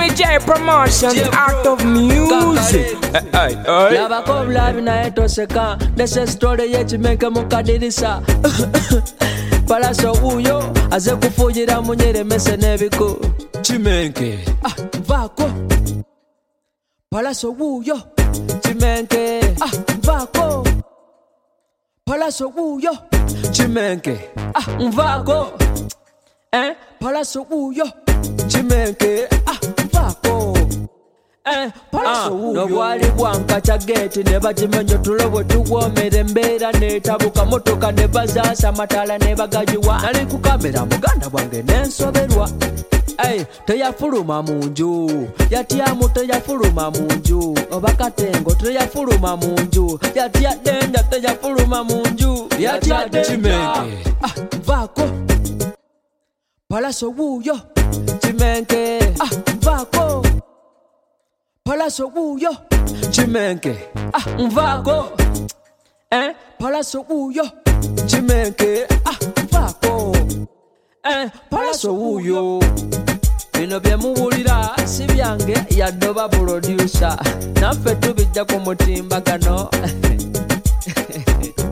Jimmy J Promotions, Art of Music. Lava ko live na etoseka. Dese story yechimeke mukadirisa. Palaso uyo aze kufujira munyere mese nebiko. Chimenke Vako Palaso uyo Chimenke Vako Palaso uyo Chimenke Vako Palaso uyo Chimenke Vako Palaso uyo Nobwali bwanka chageti neba chimenjo tulobo tuwomere mbera netabuka motoka nebazasa matala nebagajiwa nali kukamera muganda bwange nensoberwa teyafuluma munju yatyamu teyafuluma munju obakatengo teyafuluma munju yatya denda teyafuluma munju yatya denda Vako Palaso uyo Chimenke Vako Palaso uyo Chimenke Vako Palaso uyo Chimenke Vako Palaso uyo bino bye muwulira si byange yaddoba producer naffe tubijja ku mutimbagano